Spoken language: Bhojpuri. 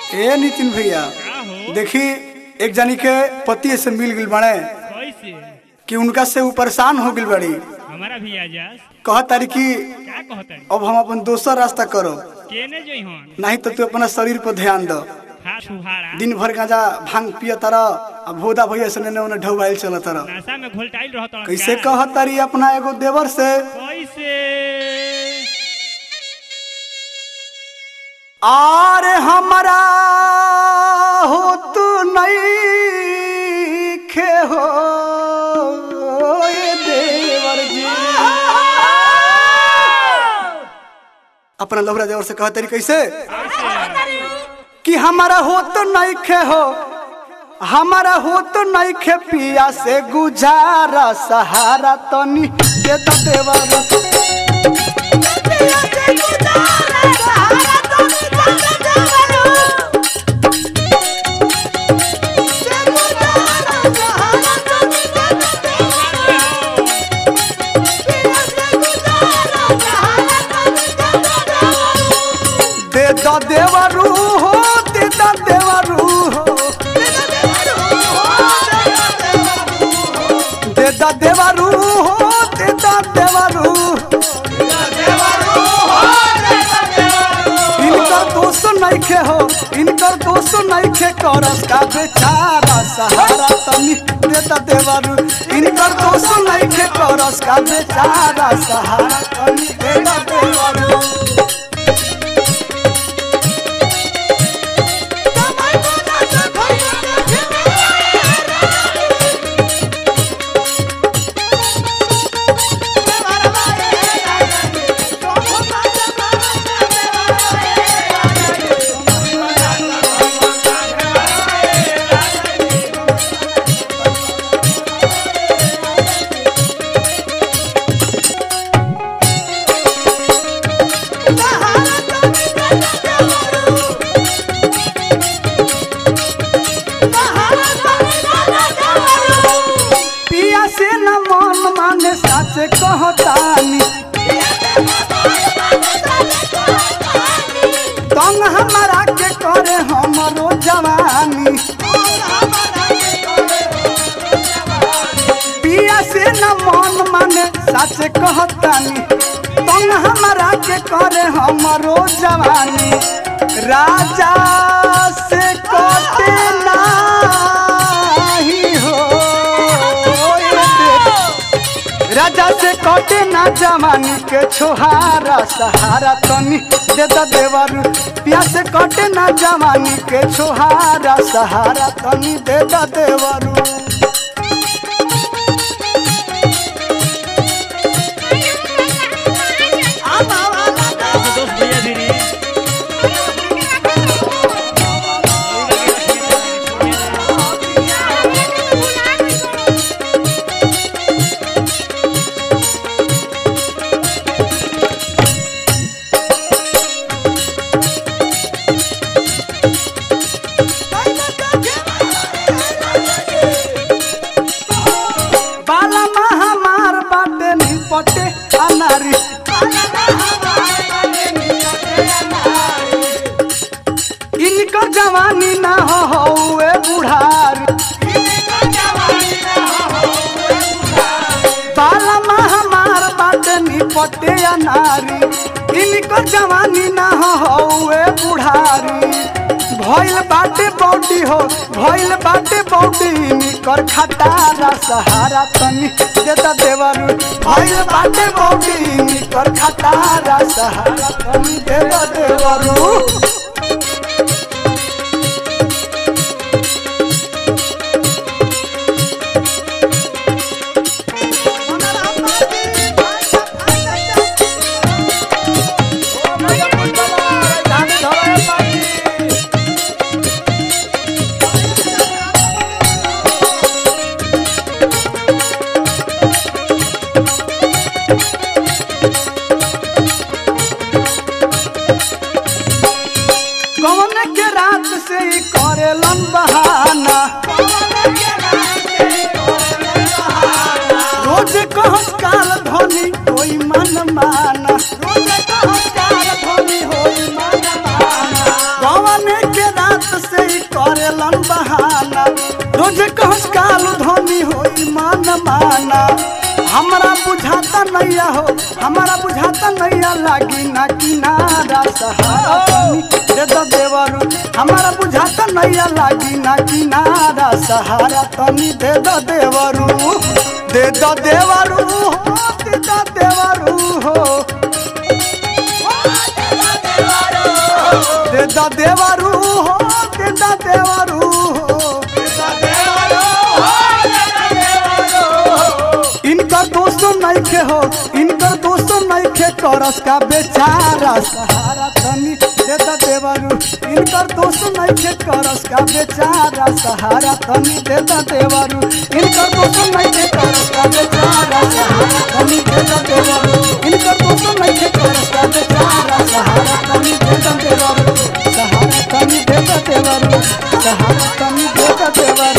ए नितिन भैया देखी एक जानी के पति से मिल गई बड़े कि उनका से वो परेशान हो गई बड़ी। हमारा भी आजास कह तारी की क्या कहता है? अब हम अपन दोसर रास्ता करो केने जोई हन नहीं तो तू अपना शरीर पर ध्यान दो। खा छुहारा दिन भर गांजा भांग पिय तारा अब भोदा भैया से ने उन्हें ढौबाइल चल तारा। नशा में घोलटाइल रहता कैसे कह तारी अपना एगो देवर से कैसे आरे हमारा हो तू नहीं खे हो ये देवर जी। अपना लौरा देवर से कहा तरी कैसे कि हमारा हो तो नहीं खे हो हमारा हो तो नहीं खे पिया से गुजारा सहारा तनी दे तो देवर देवरू हो तेदा देवरू हो देदा देवरू हो तेदा देवरू इनकर दोस्त नहीं खे हो इनकर दोस्त नहीं खे करस का बेचारा सहारा तनी देदा देवरू इनकर दोस्त नहीं खे करस का बेचारा सहारा तनी देदा देवरू। से कहतानी तंग हमारा के करे हमरो जवानी पिया से न मन माने सच कहतानी तंग हमारा के करे हमरो जवानी राजा से कटे नाही हो राजा से कटे ना जवानी के छोहारा सहारा तनी दे द देवरू पिया से कटे ना जवानी के छोहारा सहारा तनी दे द देवरू। पटे अनारी इनका जवानी ना हो बुढ़ारी बाला हमार बाटे नी पटे अनारी इनका जवानी ना हो बुढ़ारी भइल बाटे बॉडी हो भइल बाटे बॉडी निकर खटारा सहारा तनी देता देवरू भइल बाटे बॉडी निकर खटारा सहारा तनी देता देवरू। से करेलन बहाना रोज कहस काल धोनी कोई मन माना रोज कहस काल धोनी होई मन माना गवन के रात देलन बहाना रोज कहस काल धनी होई मान माना हमरा बुझाता नैया हो हमरा बुझाता नैया लागी ना किनारा सहारा तनी दे दो देवरू हमरा बुझाता नैया लागी ना किनारा सहारा तनी दे दो देवरू दे दो देवरू हो दे दो देवरू हो दे दो देवरू हो दे दो देवरू हो इनका दोस्तों नहीं खे हो इनका दोस्तों नहीं खे करस का बेचारा सहारा तनी दे दो देवरू इनका दोस्तों नहीं खे करस का बेचारा सहारा तनी दे दो देवरू इनका दोस्तों नहीं खे करस का बेचारा सहारा तनी दे दो देवरू इनका दोस्तों नहीं खे करस का बेचारा सहारा तनी दे दो देवरू सहारा तनी दे दो देवरू सहारा तनी दे दो देवरू